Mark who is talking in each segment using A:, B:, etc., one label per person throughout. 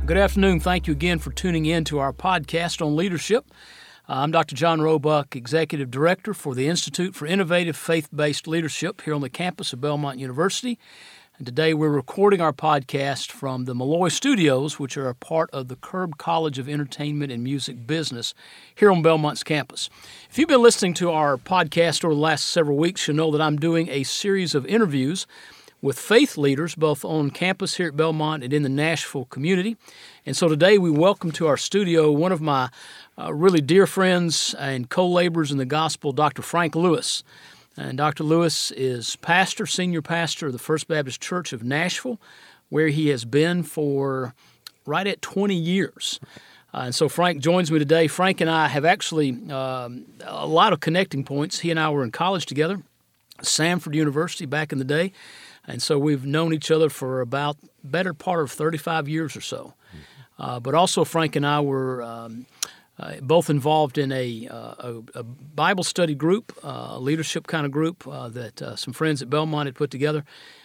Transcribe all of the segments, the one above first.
A: Good afternoon. Thank you again for tuning in to our podcast on leadership. I'm Dr. John Roebuck, Executive Director for the Institute for Innovative Faith-Based Leadership here on the campus of Belmont University. And today we're recording our podcast from the Malloy Studios, which are a part of the Curb College of Entertainment and Music Business here on Belmont's campus. If you've been listening to our podcast over the last several weeks, you'll know that I'm doing a series of interviews with faith leaders, both on campus here at Belmont and in the Nashville community. And so today we welcome to our studio one of my really dear friends and co-laborers in the gospel, Dr. Frank Lewis. And Dr. Lewis is senior pastor of the First Baptist Church of Nashville, where he has been for right at 20 years. And so Frank joins me today. Frank and I have actually a lot of connecting points. He and I were in college together, Samford University back in the day. And so we've known each other for about better part of 35 years or so. But also Frank and I were both involved in a Bible study group, a leadership kind of group that some friends at Belmont had put together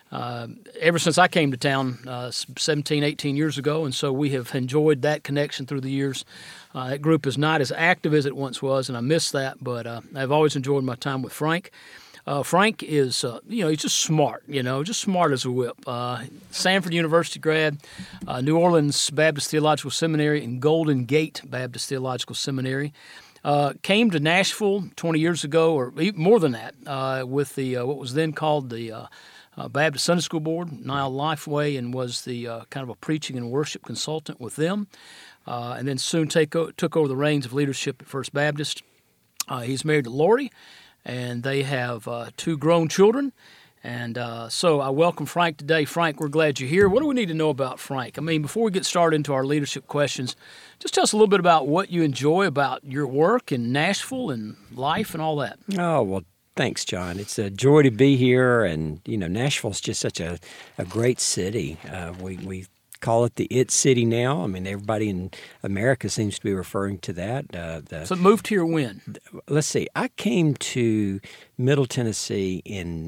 A: ever since I came to town 17, 18 years ago. And so we have enjoyed that connection through the years. That group is not as active as it once was, and I miss that. But I've always enjoyed my time with Frank. Frank is, he's just smart, just smart as a whip. Samford University grad, New Orleans Baptist Theological Seminary, and Golden Gate Baptist Theological Seminary. Came to Nashville 20 years ago, or even more than that, with the what was then called the Baptist Sunday School Board, now Lifeway, and was the kind of a preaching and worship consultant with them. And then soon took over the reins of leadership at First Baptist. He's married to Lori, and they have two grown children. And so I welcome Frank today. Frank, we're glad you're here. What do we need to know about Frank? I mean, before we get started into our leadership questions, just tell us a little bit about what you enjoy about your work in Nashville and life and all that.
B: Oh, well, thanks, John. It's a joy to be here. And, Nashville's just such a great city. We call it the It City now. I mean, everybody in America seems to be referring to that.
A: So moved here when?
B: Let's see. I came to Middle Tennessee in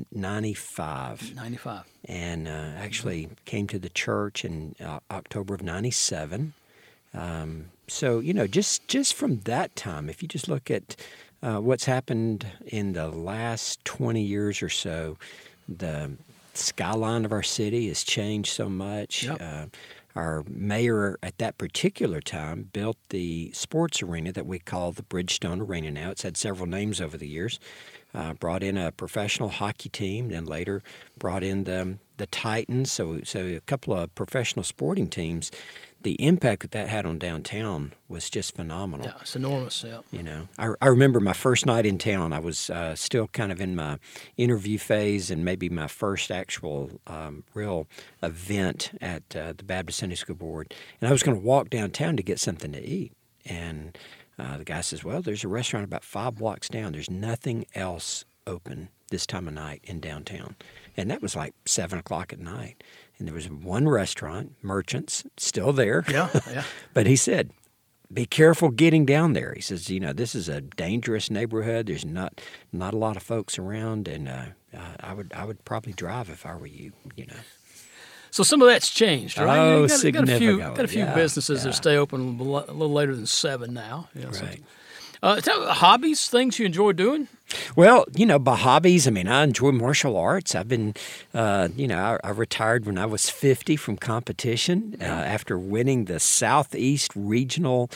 B: 95.
A: 95.
B: And actually came to the church in October of 97. So, just from that time, if you just look at what's happened in the last 20 years or so, the skyline of our city has changed so much. Yep. Our mayor at that particular time built the sports arena that we call the Bridgestone Arena now. It's had several names over the years. Brought in a professional hockey team, then later brought in the Titans, so a couple of professional sporting teams. The impact that had on downtown was just phenomenal.
A: Yeah, it's enormous, yeah.
B: I remember my first night in town. I was still kind of in my interview phase and maybe my first actual real event at the Baptist Sunday School Board. And I was going to walk downtown to get something to eat. And the guy says, well, there's a restaurant about 5 blocks down. There's nothing else open this time of night in downtown. And that was like 7 o'clock at night. And there was one restaurant, Merchants, still there.
A: Yeah.
B: But he said, be careful getting down there. He says, this is a dangerous neighborhood. There's not a lot of folks around, and I would probably drive if I were you,
A: So some of that's changed, right?
B: Oh,
A: significantly. Got a few
B: Yeah,
A: businesses
B: yeah.
A: that stay open a little later than 7 now.
B: Right.
A: Hobbies, things you enjoy doing?
B: Well, by hobbies, I enjoy martial arts. I've been, I retired when I was 50 from competition after winning the Southeast Regional,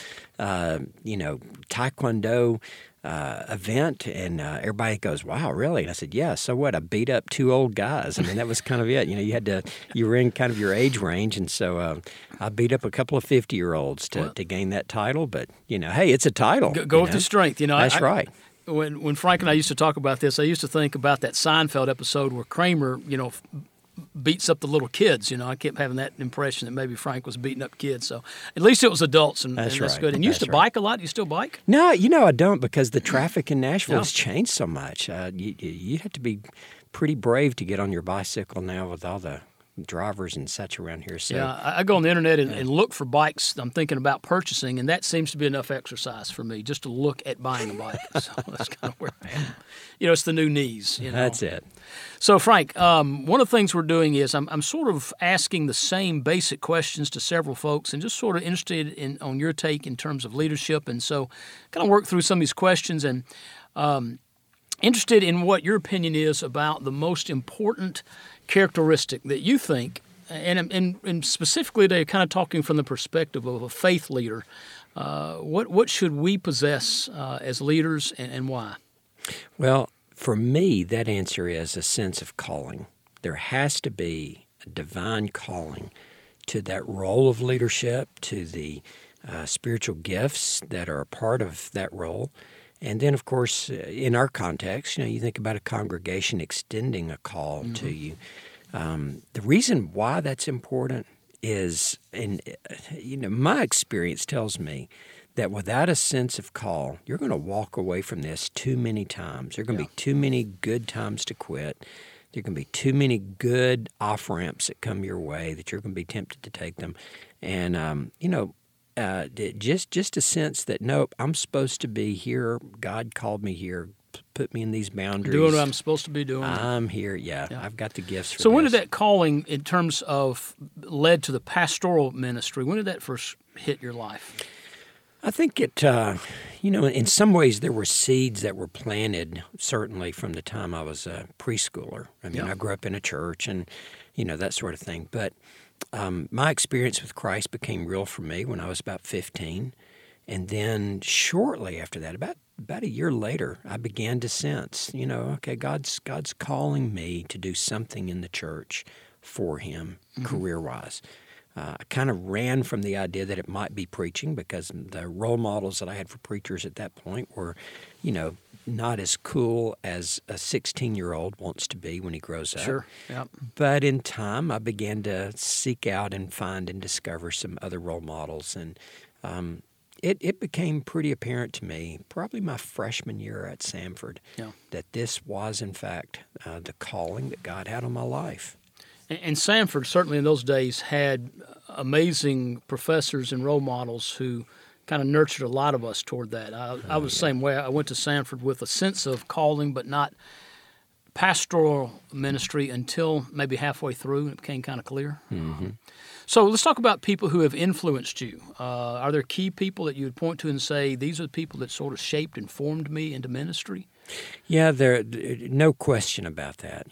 B: Taekwondo event, and everybody goes, wow, really? And I said, yeah, so what? I beat up 2 old guys. That was kind of it. You were in kind of your age range, and so I beat up a couple of 50-year-olds to gain that title. But, hey, it's a title.
A: Go with the strength.
B: That's right.
A: When Frank and I used to talk about this, I used to think about that Seinfeld episode where Kramer, beats up the little kids. I kept having that impression that maybe Frank was beating up kids. So at least it was adults, and that's
B: right.
A: good. And you used to bike a lot? You still bike?
B: No, I don't, because the traffic in Nashville has changed so much. You have to be pretty brave to get on your bicycle now with all the drivers and such around here. So
A: yeah, I go on the internet and look for bikes I'm thinking about purchasing, and that seems to be enough exercise for me just to look at buying a bike. So that's kind of where I am. It's the new knees.
B: That's it.
A: So, Frank, one of the things we're doing is I'm sort of asking the same basic questions to several folks and just sort of interested on your take in terms of leadership. And so kind of work through some of these questions and interested in what your opinion is about the most important characteristic that you think, and specifically they're kind of talking from the perspective of a faith leader. What should we possess as leaders and why?
B: Well, for me, that answer is a sense of calling. There has to be a divine calling to that role of leadership, to the spiritual gifts that are a part of that role. And then, of course, in our context, you think about a congregation extending a call to you. The reason why that's important is, my experience tells me that without a sense of call, you're going to walk away from this too many times. There are going to be too many good times to quit. There are going to be too many good off-ramps that come your way that you're going to be tempted to take them. And, just a sense that, nope, I'm supposed to be here. God called me here, put me in these boundaries.
A: Doing what I'm supposed to be doing.
B: I'm here, yeah. I've got the gifts for this.
A: So when did that calling in terms of led to the pastoral ministry, when did that first hit your life?
B: I think it, in some ways there were seeds that were planted, certainly from the time I was a preschooler. I grew up in a church and, that sort of thing. But my experience with Christ became real for me when I was about 15. And then shortly after that, about a year later, I began to sense, okay, God's calling me to do something in the church for Him, career-wise. I kind of ran from the idea that it might be preaching because the role models that I had for preachers at that point were, not as cool as a 16-year-old wants to be when he grows up.
A: Sure, yep.
B: But in time, I began to seek out and find and discover some other role models. And it became pretty apparent to me, probably my freshman year at Samford, that this was, in fact, the calling that God had on my life.
A: And Samford, certainly in those days, had amazing professors and role models who kind of nurtured a lot of us toward that. I was the same way. I went to Samford with a sense of calling, but not pastoral ministry until maybe halfway through, and it became kind of clear.
B: Mm-hmm.
A: So let's talk about people who have influenced you. Are there key people that you would point to and say, these are the people that sort of shaped and formed me into ministry?
B: Yeah, there no question about that.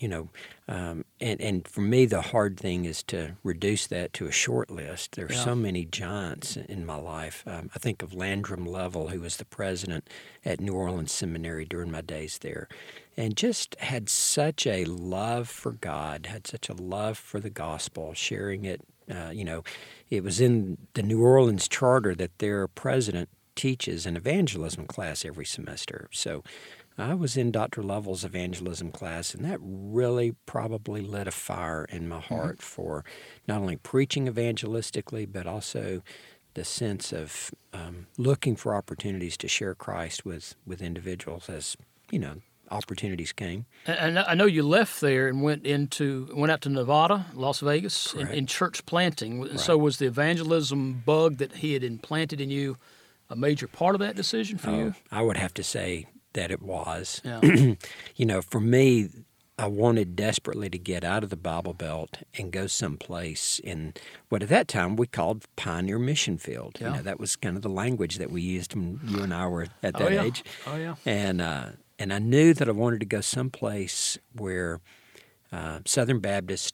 B: And for me, the hard thing is to reduce that to a short list. There are so many giants in my life. I think of Landrum Level, who was the president at New Orleans Seminary during my days there, and just had such a love for God, had such a love for the gospel, sharing it. It was in the New Orleans charter that their president teaches an evangelism class every semester. So I was in Dr. Level's evangelism class, and that really probably lit a fire in my heart for not only preaching evangelistically, but also the sense of looking for opportunities to share Christ with individuals as, opportunities came.
A: And I know you left there and went out to Nevada, Las Vegas, in church planting. Right. So was the evangelism bug that He had implanted in you a major part of that decision for you?
B: I would have to say that it was. Yeah. For me, I wanted desperately to get out of the Bible Belt and go someplace in what at that time we called Pioneer Mission Field.
A: Yeah.
B: That was kind of the language that we used when you and I were at that age.
A: Oh, yeah.
B: And I knew that I wanted to go someplace where Southern Baptists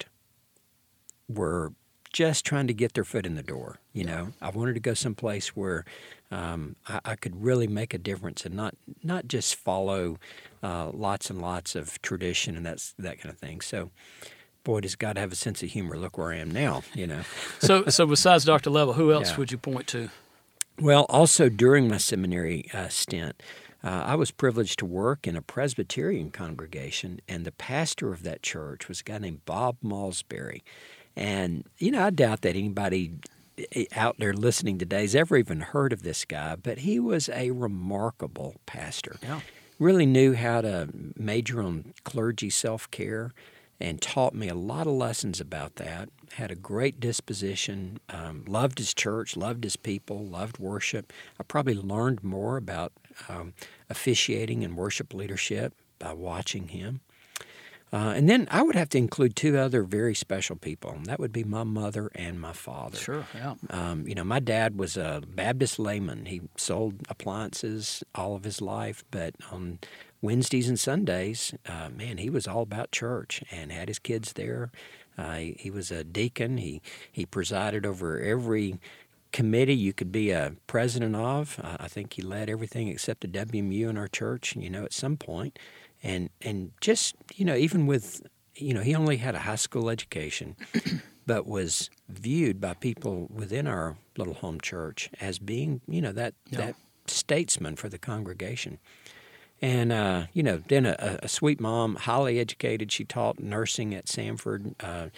B: were just trying to get their foot in the door. I wanted to go someplace where I could really make a difference and not just follow lots and lots of tradition and that kind of thing. So, boy, does God have a sense of humor. Look where I am now,
A: So besides Dr. Level, who else would you point to?
B: Well, also during my seminary stint, I was privileged to work in a Presbyterian congregation, and the pastor of that church was a guy named Bob Malsbury. And, I doubt that anybody out there listening today has ever even heard of this guy, but he was a remarkable pastor.
A: Yeah.
B: Really knew how to major on clergy self-care and taught me a lot of lessons about that. Had a great disposition, loved his church, loved his people, loved worship. I probably learned more about officiating and worship leadership by watching him. And then I would have to include two other very special people, and that would be my mother and my father.
A: Sure, yeah.
B: My dad was a Baptist layman. He sold appliances all of his life, but on Wednesdays and Sundays, he was all about church and had his kids there. He was a deacon. He presided over every committee you could be a president of. I think he led everything except the WMU in our church, at some point. And just, even with, he only had a high school education, but was viewed by people within our little home church as being, that statesman for the congregation. And, then a sweet mom, highly educated. She taught nursing at Samford,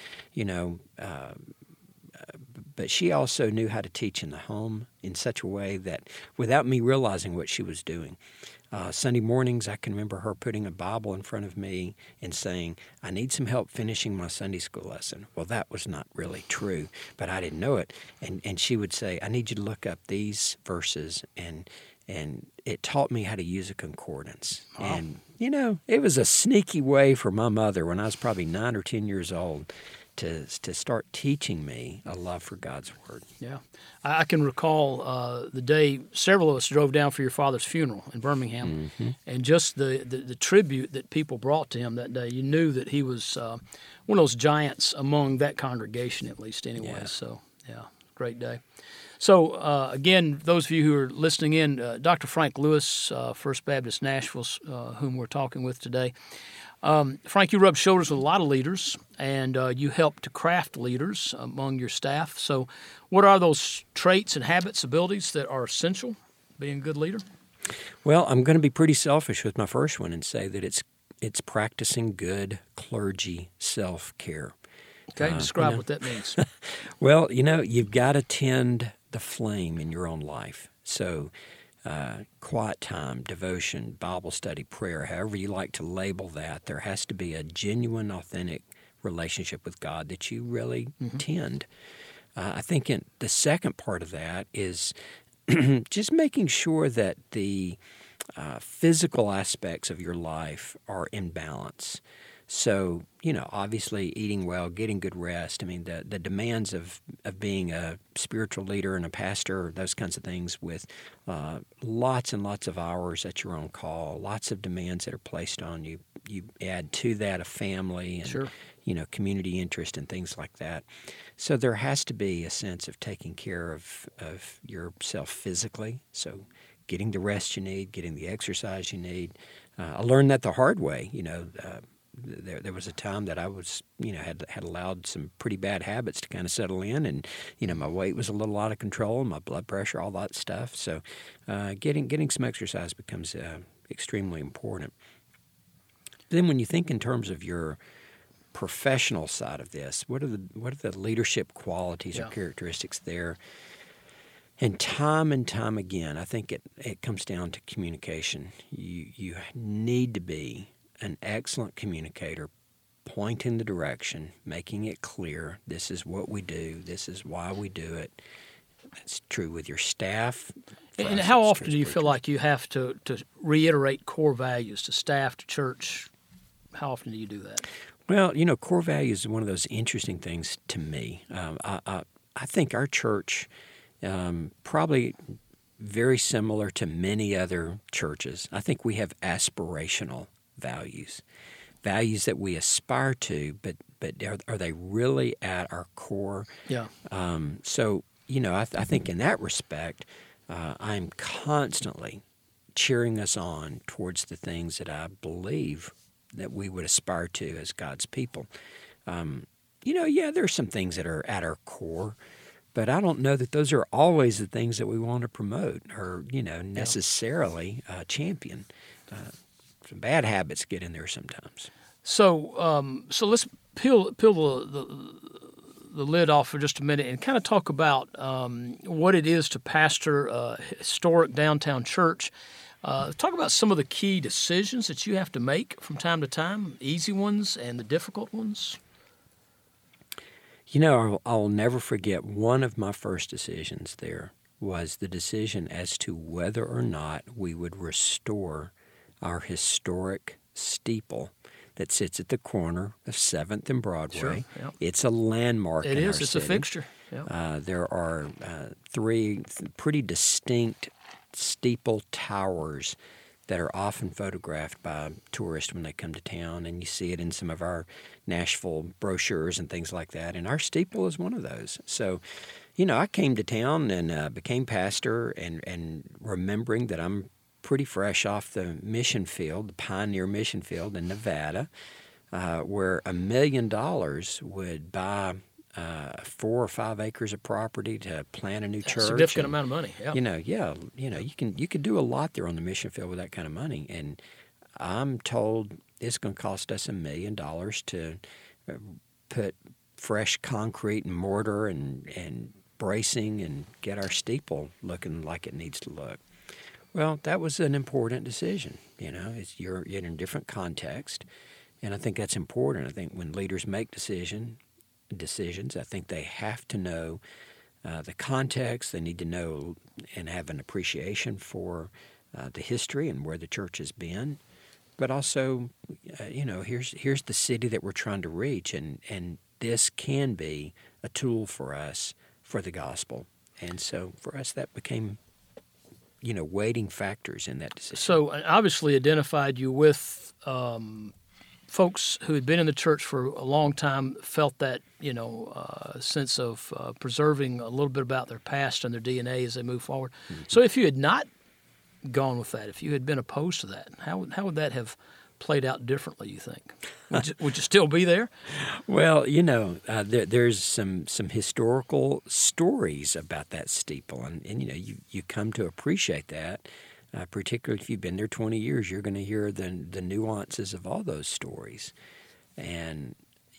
B: but she also knew how to teach in the home in such a way that without me realizing what she was doing. Sunday mornings, I can remember her putting a Bible in front of me and saying, I need some help finishing my Sunday school lesson. Well, that was not really true, but I didn't know it. And she would say, I need you to look up these verses, and it taught me how to use a concordance. Wow. And, it was a sneaky way for my mother when I was probably 9 or 10 years old to start teaching me a love for God's Word.
A: Yeah. I can recall the day several of us drove down for your father's funeral in Birmingham, and just the tribute that people brought to him that day. You knew that he was one of those giants among that congregation, at least anyway. Yeah. So, great day. So, again, those of you who are listening in, Dr. Frank Lewis, First Baptist Nashville, whom we're talking with today. Frank, you rub shoulders with a lot of leaders, and you help to craft leaders among your staff. So what are those traits and habits, abilities that are essential being a good leader?
B: Well, I'm going to be pretty selfish with my first one and say that it's practicing good clergy self-care.
A: Okay, describe what that means.
B: Well, you've got to tend the flame in your own life. So quiet time, devotion, Bible study, prayer, however you like to label that, there has to be a genuine, authentic relationship with God that you really tend. I think the second part of that is just making sure that the physical aspects of your life are in balance. So, obviously eating well, getting good rest. I mean, the demands of being a spiritual leader and a pastor, those kinds of things with lots and lots of hours at your own call, lots of demands that are placed on you. You add to that a family and,
A: sure.
B: Community interest and things like that. So there has to be a sense of taking care of yourself physically. So getting the rest you need, getting the exercise you need. I learned that the hard way, There was a time that I was, had allowed some pretty bad habits to kind of settle in, and my weight was a little out of control, my blood pressure, all that stuff. So, getting some exercise becomes extremely important. Then, when you think in terms of your professional side of this, what are the leadership qualities or characteristics there? And time again, I think it comes down to communication. You need to be an excellent communicator, pointing the direction, making it clear, this is what we do, this is why we do it. It's true with your staff.
A: And how often do you feel like you have to reiterate core values to staff, to church? How often do you do that?
B: Well, core values is one of those interesting things to me. I think our church probably very similar to many other churches. I think we have aspirational values that we aspire to, but are they really at our core?
A: Yeah.
B: So, I think in that respect, I'm constantly cheering us on towards the things that I believe that we would aspire to as God's people. There's some things that are at our core, but I don't know that those are always the things that we want to promote or, necessarily champion. Some bad habits get in there sometimes.
A: So let's peel the lid off for just a minute and kind of talk about what it is to pastor a historic downtown church. Talk about some of the key decisions that you have to make from time to time, easy ones and the difficult ones.
B: You know, I'll never forget one of my first decisions there was the decision as to whether or not we would restore our historic steeple that sits at the corner of 7th and Broadway.
A: Sure, yep.
B: It's a landmark in our city.
A: It's a fixture. Yep.
B: There are three pretty distinct steeple towers that are often photographed by tourists when they come to town, and you see it in some of our Nashville brochures and things like that, and our steeple is one of those. So, you know, I came to town and became pastor, and remembering that I'm pretty fresh off the mission field, the Pioneer Mission Field in Nevada, where $1 million would buy 4 or 5 acres of property to plant a new church.
A: Significant amount of money. Yeah.
B: You could do a lot there on the mission field with that kind of money. And I'm told it's going to cost us $1 million to put fresh concrete and mortar and bracing and get our steeple looking like it needs to look. Well, that was an important decision. You know, you're in a different context, and I think that's important. I think when leaders make decisions, I think they have to know the context. They need to know and have an appreciation for the history and where the church has been. But also, here's the city that we're trying to reach, and this can be a tool for us for the gospel. And so for us, that became, weighting factors in that decision.
A: So obviously identified you with folks who had been in the church for a long time, felt that, sense of preserving a little bit about their past and their DNA as they move forward. Mm-hmm. So if you had not gone with that, if you had been opposed to that, how would that have played out differently, you think? Would you still be there?
B: Well, there's some historical stories about that steeple, and you come to appreciate that. Particularly if you've been there 20 years, you're going to hear the nuances of all those stories. And,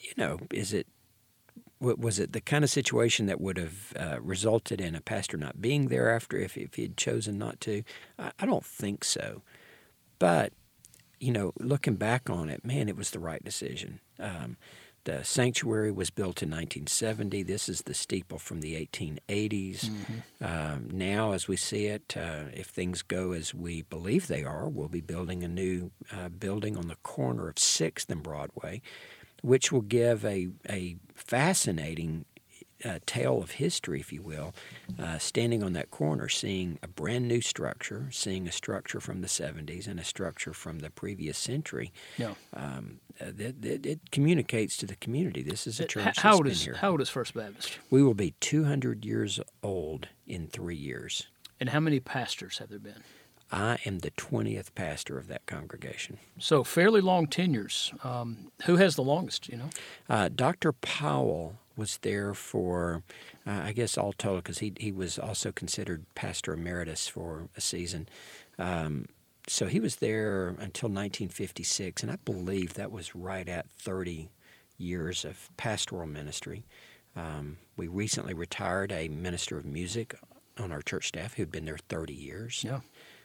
B: was it the kind of situation that would have resulted in a pastor not being there after if he had chosen not to? I don't think so. But, looking back on it, man, it was the right decision. The sanctuary was built in 1970. This is the steeple from the 1880s. Mm-hmm. Now, as we see it, if things go as we believe they are, we'll be building a new building on the corner of 6th and Broadway, which will give a fascinating tale of history, if you will, standing on that corner, seeing a brand new structure, seeing a structure from the 70s and a structure from the previous century.
A: Yeah.
B: It communicates to the community. This is a church that's been here.
A: How old is First Baptist?
B: We will be 200 years old in 3 years.
A: And how many pastors have there been?
B: I am the 20th pastor of that congregation.
A: So fairly long tenures. Who has the longest,
B: Dr. Powell was there for, I guess all total, because he was also considered pastor emeritus for a season. So he was there until 1956, and I believe that was right at 30 years of pastoral ministry. We recently retired a minister of music on our church staff who'd been there 30 years.
A: Yeah.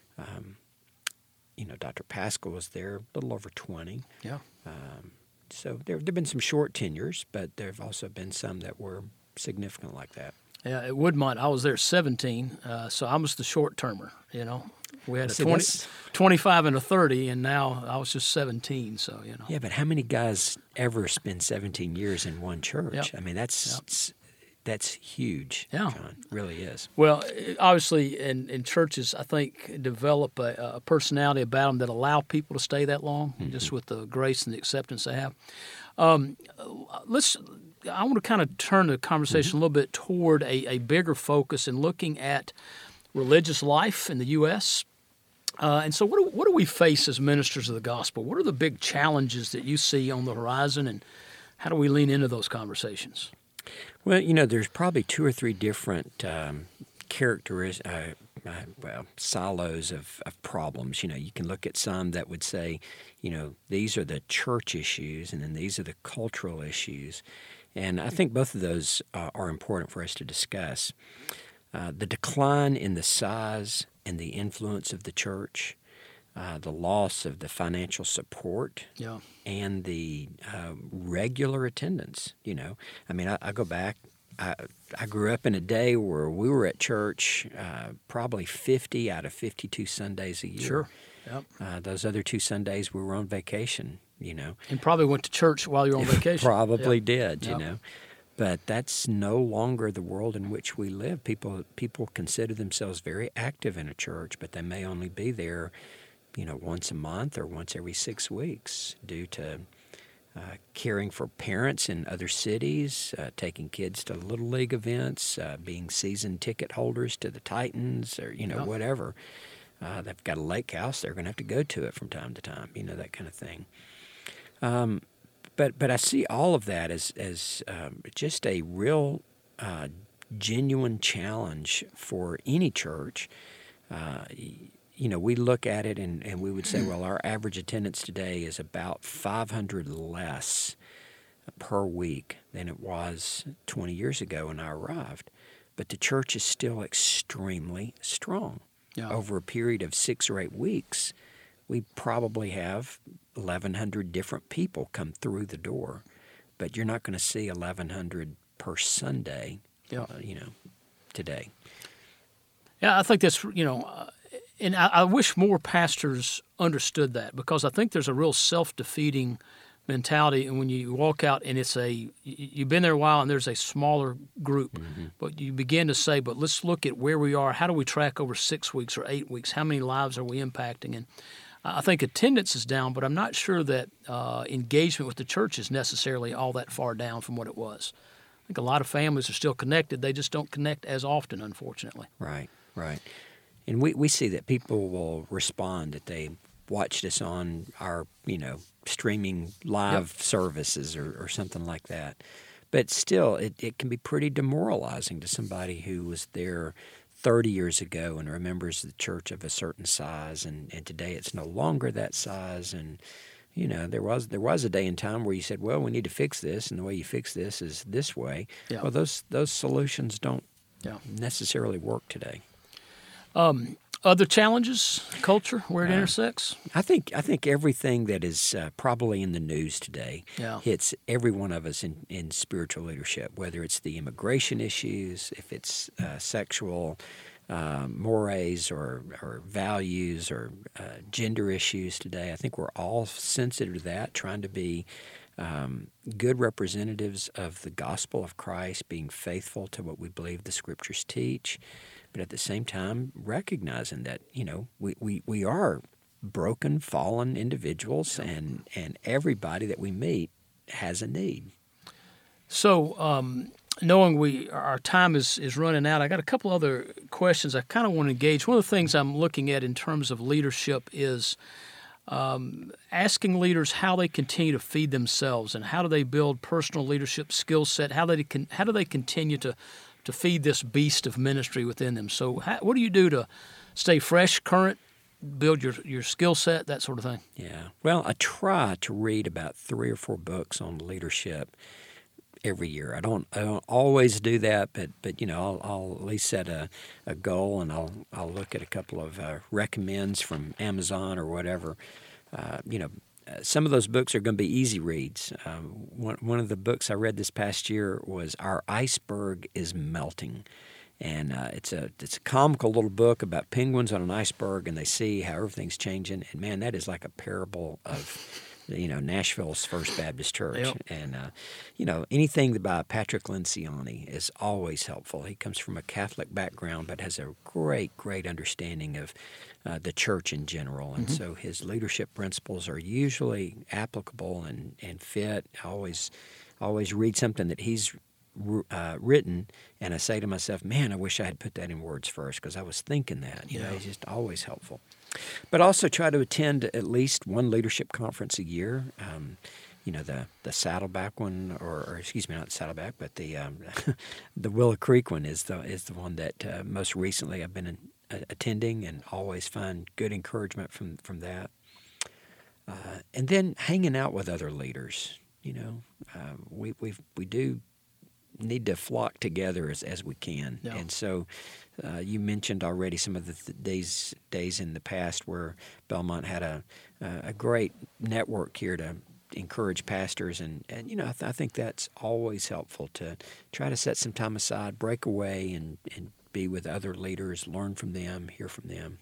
B: Dr. Pascal was there a little over 20.
A: Yeah.
B: So there have been some short tenures, but there have also been some that were significant like that.
A: Yeah, at Woodmont, I was there 17, so I was the short-termer, We had a 25 and a 30, and now I was just 17, so,
B: Yeah, but how many guys ever spend 17 years in one church?
A: Yep.
B: I mean, that's huge,
A: yeah.
B: John. It really is.
A: Well, obviously, in churches, I think, develop a personality about them that allow people to stay that long, mm-hmm. just with the grace and the acceptance they have. I want to kind of turn the conversation mm-hmm. a little bit toward a bigger focus in looking at religious life in the U.S. And so what do we face as ministers of the gospel? What are the big challenges that you see on the horizon, and how do we lean into those conversations?
B: Well, there's probably 2 or 3 different silos of problems. You can look at some that would say, these are the church issues, and then these are the cultural issues. And I think both of those are important for us to discuss. The decline in the size and the influence of the church the loss of the financial support
A: Yeah.
B: and the regular attendance. I mean, I go back. I grew up in a day where we were at church probably 50 out of 52 Sundays a year.
A: Sure. Yep.
B: Those other 2 Sundays we were on vacation,
A: And probably went to church while you were on vacation.
B: Probably
A: Yep.
B: did,
A: Yep.
B: But that's no longer the world in which we live. People consider themselves very active in a church, but they may only be there, once a month or once every 6 weeks due to caring for parents in other cities, taking kids to Little League events, being season ticket holders to the Titans or, whatever. They've got a lake house. They're going to have to go to it from time to time, that kind of thing. But I see all of that as just a real genuine challenge for any church. We look at it and we would say, well, our average attendance today is about 500 less per week than it was 20 years ago when I arrived. But the church is still extremely strong.
A: Yeah.
B: Over a period of 6 or 8 weeks, we probably have 1,100 different people come through the door. But you're not going to see 1,100 per Sunday, today.
A: Yeah, I think that's, and I wish more pastors understood that, because I think there's a real self-defeating mentality. And when you walk out and you've been there a while and there's a smaller group, but you begin to say, but let's look at where we are. How do we track over 6 weeks or 8 weeks? How many lives are we impacting? And I think attendance is down, but I'm not sure that engagement with the church is necessarily all that far down from what it was. I think a lot of families are still connected. They just don't connect as often, unfortunately.
B: Right. And we see that people will respond that they watched us on our, streaming live services or something like that. But still, it can be pretty demoralizing to somebody who was there 30 years ago and remembers the church of a certain size, and today it's no longer that size. And, there was a day in time where you said, well, we need to fix this, and the way you fix this is this way.
A: Yeah.
B: Well, those solutions don't necessarily work today.
A: Other challenges, culture, where it intersects?
B: I think everything that is probably in the news today hits every one of us in spiritual leadership, whether it's the immigration issues, if it's sexual mores or values or gender issues today. I think we're all sensitive to that, trying to be good representatives of the gospel of Christ, being faithful to what we believe the Scriptures teach, but at the same time recognizing that, we are broken, fallen individuals, and everybody that we meet has a need.
A: So, knowing our time is running out, I got a couple other questions I kind of want to engage. One of the things I'm looking at in terms of leadership is asking leaders how they continue to feed themselves and how do they build personal leadership skill set. How do they continue to feed this beast of ministry within them? So, what do you do to stay fresh, current, build your skill set, that sort of thing?
B: Yeah. Well, I try to read about 3 or 4 books on leadership every year. I don't always do that, but I'll at least set a goal, and I'll look at a couple of recommends from Amazon or whatever. Some of those books are going to be easy reads. One of the books I read this past year was Our Iceberg is Melting. And it's a comical little book about penguins on an iceberg, and they see how everything's changing. And, man, that is like a parable of Nashville's First Baptist Church.
A: Yep.
B: And, anything by Patrick Lencioni is always helpful. He comes from a Catholic background but has a great, great understanding of the church in general. And so his leadership principles are usually applicable and fit. I always read something that he's written, and I say to myself, man, I wish I had put that in words first, because I was thinking that. It's just always helpful. But also try to attend at least one leadership conference a year. The Saddleback one, or excuse me, not Saddleback, but the the Willow Creek one is the one that most recently I've been attending, and always find good encouragement from that. And then hanging out with other leaders. We do need to flock together as we can.
A: Yeah.
B: And so You mentioned already some of the days in the past where Belmont had a great network here to encourage pastors, and I think that's always helpful to try to set some time aside, break away, and be with other leaders, learn from them, hear from them.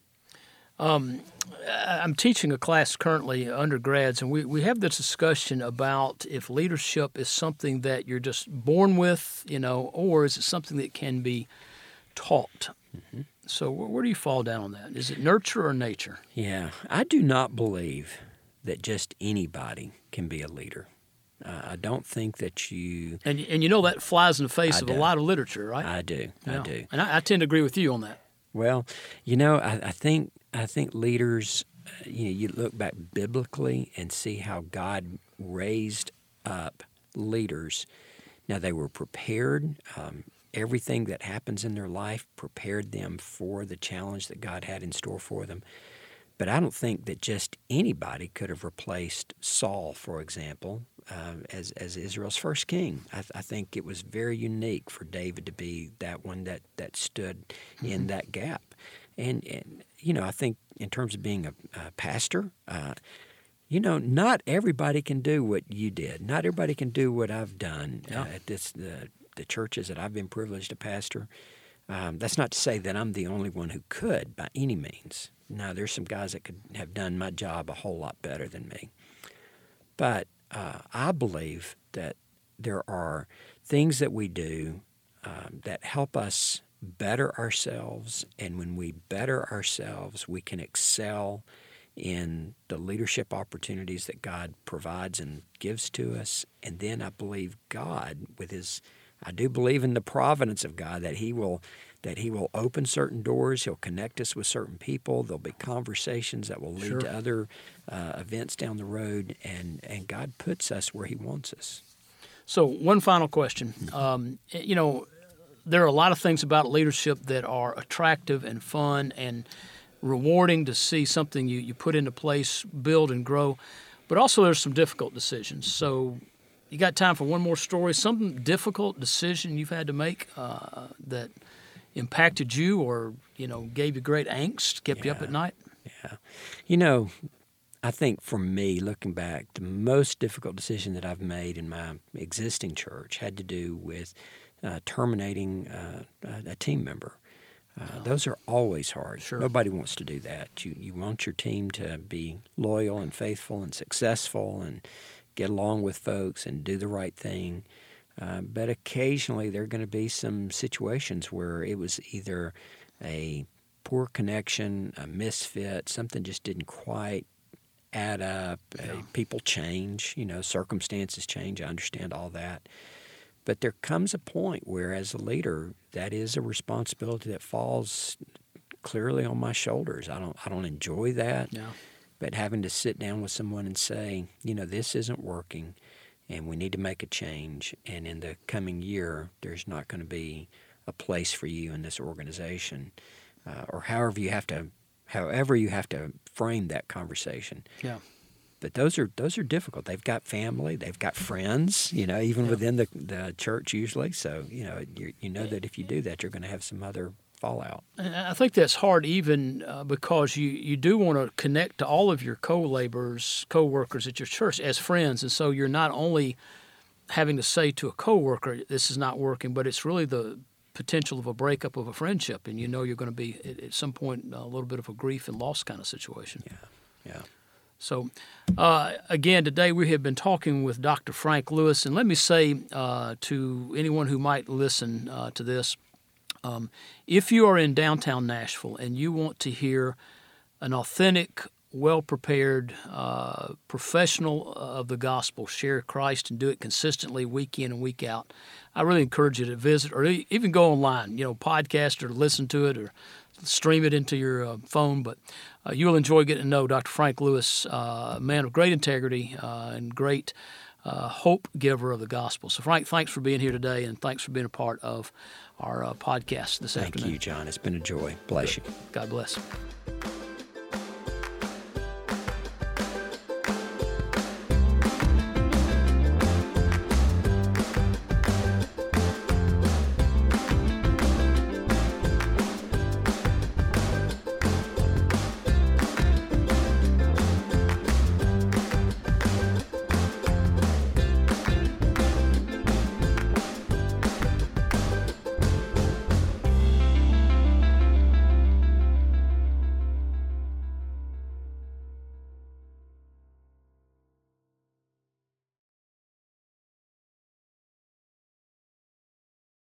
A: I'm teaching a class currently, undergrads, and we have this discussion about if leadership is something that you're just born with, or is it something that can be taught? Mm-hmm. So where do you fall down on that? Is it nurture or nature?
B: Yeah, I do not believe that just anybody can be a leader. I don't think that you...
A: And that flies in the face of a lot of literature, right?
B: I do.
A: And I tend to agree with you on that.
B: Well, I think leaders, you look back biblically and see how God raised up leaders. Now, they were prepared. Everything that happens in their life prepared them for the challenge that God had in store for them. But I don't think that just anybody could have replaced Saul, for example, as Israel's first king. I think it was very unique for David to be that one that stood in that gap. And I think in terms of being a pastor, not everybody can do what you did. Not everybody can do what I've done at the churches that I've been privileged to pastor. That's not to say that I'm the only one who could by any means. No, there's some guys that could have done my job a whole lot better than me. But I believe that there are things that we do that help us better ourselves, and when we better ourselves, we can excel in the leadership opportunities that God provides and gives to us. And then I believe God, I do believe in the providence of God, that He will open certain doors. He'll connect us with certain people. There'll be conversations that will lead to other events down the road, and God puts us where He wants us.
A: So one final question. There are a lot of things about leadership that are attractive and fun and rewarding to see something you put into place, build and grow. But also there's some difficult decisions. So you got time for one more story, some difficult decision you've had to make that impacted you or, gave you great angst, kept you up at night?
B: Yeah. I think for me, looking back, the most difficult decision that I've made in my existing church had to do with terminating a team member. Those are always hard.
A: Sure.
B: Nobody wants to do that. You want your team to be loyal and faithful and successful and get along with folks and do the right thing. But occasionally there are going to be some situations where it was either a poor connection, a misfit, something just didn't quite add up. People change, circumstances change. I understand all that. But there comes a point where, as a leader, that is a responsibility that falls clearly on my shoulders. I don't enjoy that.
A: Yeah.
B: But having to sit down with someone and say, this isn't working, and we need to make a change. And in the coming year, there's not going to be a place for you in this organization, or however you have to frame that conversation.
A: Yeah.
B: But those are difficult. They've got family, they've got friends, even within the church usually. So you know that if you do that, you're going to have some other fallout.
A: And I think that's hard even because you do want to connect to all of your co-laborers, co-workers at your church as friends. And so you're not only having to say to a co-worker, this is not working, but it's really the potential of a breakup of a friendship. And you're going to be at some point a little bit of a grief and loss kind of situation.
B: Yeah.
A: So, again, today we have been talking with Dr. Frank Lewis. And let me say to anyone who might listen to this, if you are in downtown Nashville and you want to hear an authentic, well-prepared professional of the gospel share Christ and do it consistently week in and week out, I really encourage you to visit or even go online, podcast or listen to it or stream it into your phone. But you'll enjoy getting to know Dr. Frank Lewis, a man of great integrity and great hope giver of the gospel. So, Frank, thanks for being here today, and thanks for being a part of our podcast this afternoon.
B: Thank you, John. It's been a joy. Bless you.
A: God bless.